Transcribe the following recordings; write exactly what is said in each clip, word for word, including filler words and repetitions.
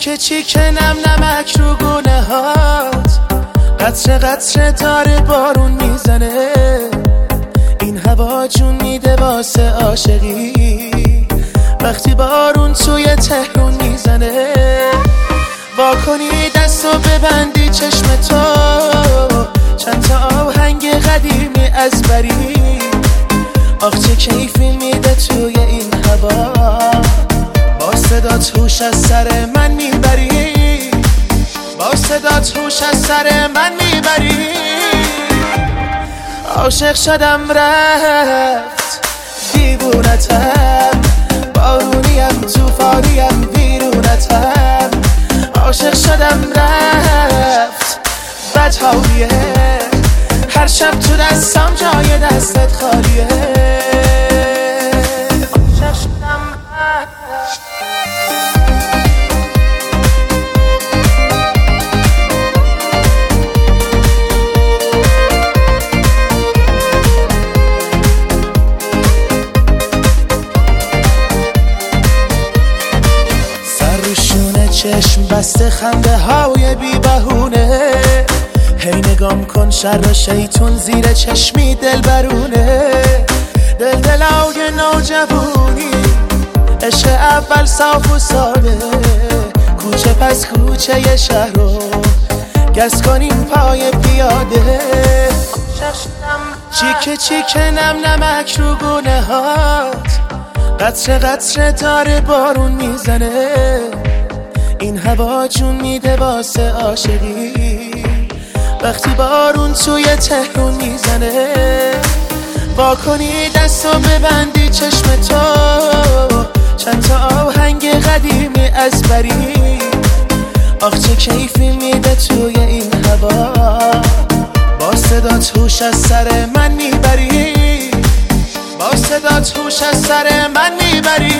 چیکه چیکه نم نمک رو گونه هات، قطره قطره داره بارون میزنه، این هوا جون میده واسه عاشقی، وقتی بارون توی تهرون میزنه. وا کنی دستو ببندی چشم تو، چند تا آهنگ قدیمی از بری، آخ چه کیفی میده توی این هوا، با صدات هوش از سر من میبری، با صدات هوش از سر من میبری. عاشق شدم رفت دیوونتم، بارونیم توفانیم ویرونتم، عاشق شدم رفت بدحالیه، هر شب تو دستم جای دستت خالیه. عاشق شدم رفت چشم بسته خنده های بی بهونه، هی نگام کن شر شیطون زیر چشمی دل برونه، دل دلای نوجوانی عشق اول صاف و ساده، کوچه پس کوچه ی شهر رو گز کنیم پای پیاده. چیکه چیکه نم نمک رو گونه هات، قطره قطره داره بارون میزنه، این هوا جون میده واسه عاشقی، وقتی بارون توی تهرون میزنه. وا کنی دستو ببندی چشم تو، چند تا آهنگ قدیمی از بری، آخ چه کیفی میده توی این هوا، با صدات هوش از سر من میبری، با صدات هوش از سر من میبری.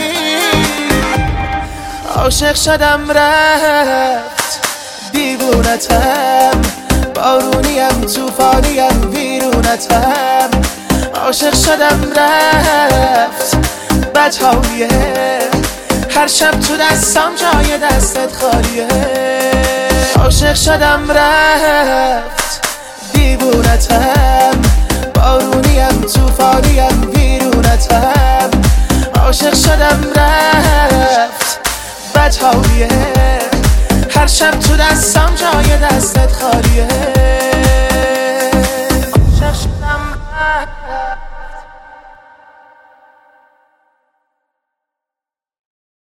عاشق شدم رفت دیوونتم، بارونیم توفانیم ویرونتم، عاشق شدم رفت بدحالیه، هر شب تو دستم جای دستت خالیه. عاشق شدم رفت دیوونتم، بارونیم توفانیم ویرونتم، عاشق شدم رفت بدحالیه، هر شب تو دستم جای دستت خالیه. عاشق شدم